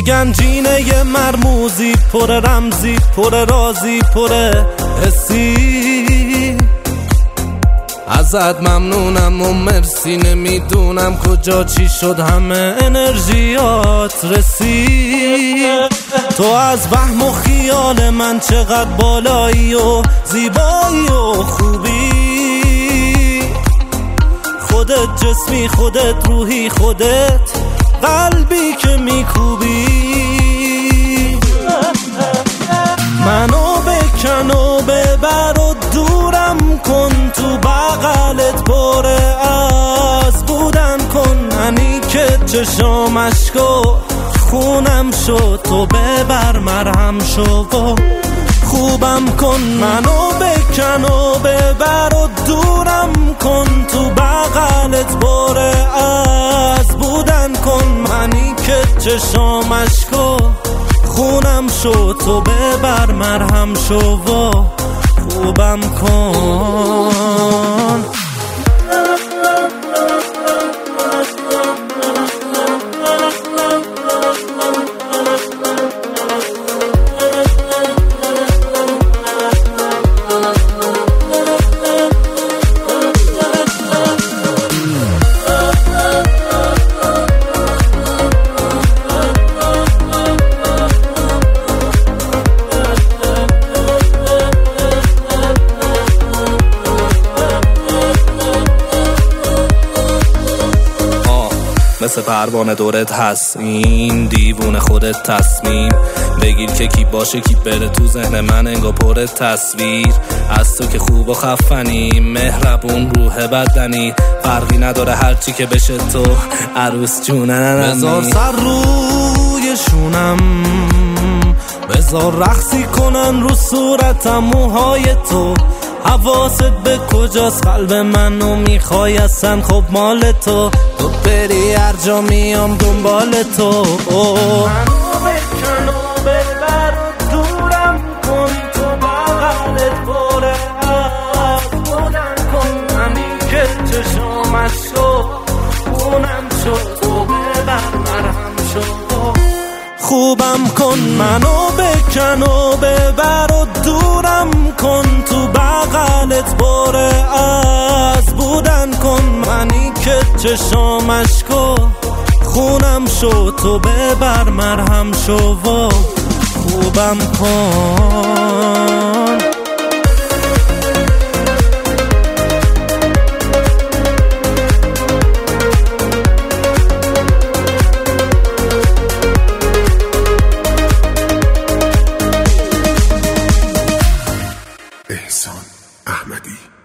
گنجینه مرموزی، پر رمزی، پر رازی، پر حسی. ازت ممنونم و مرسی، نمیدونم کجا چی شد همه انرژیات رسید. تو از وهم و خیال من چقدر بالایی و زیبایی و خوبی. خودت جسمی، خودت روحی، خودت قلبی که میکوبی. منو بکن و ببر و دورم کن، تو بغلت پر از بودن کن. منی که چشام اشکو خونم شد، تو ببر مرهم شو و خوبم کن. منو بکن و ببر و دورم کن، تو بغلت پر از بودن کن. منی که چشام اشکو خونم شد، تو ببر مرهم شو و خوبم کن. مثل پروانه دورت هست، این دیوونه خودت تصمیم بگیر که کی باشه کی بره. تو ذهن من انگار پر تصویر از تو که خوب و خفنی، مهربون روح بدنی. فرقی نداره هرچی که بشه تو عروس جونم. بذار سر روی شونم، بذار رقصی کنن رو صورتم موهای تو. حواست به کجاست، قلب منو میخوای اصلا، خب مال تو. تو بری هر جا میام دنبال تو. منو بکن و ببر و دورم کن، تو بغلت پر از بودن کن. همین که چشامش شد خونم شد، تو ببر مرهم شد خوبم کن. منو بکن و ببر و دورم کن، تو بغلت پر از بودن کن. منی که چشامش کو خونم شد، تو ببر مرهم شو و خوبم کن. احسان احمدی.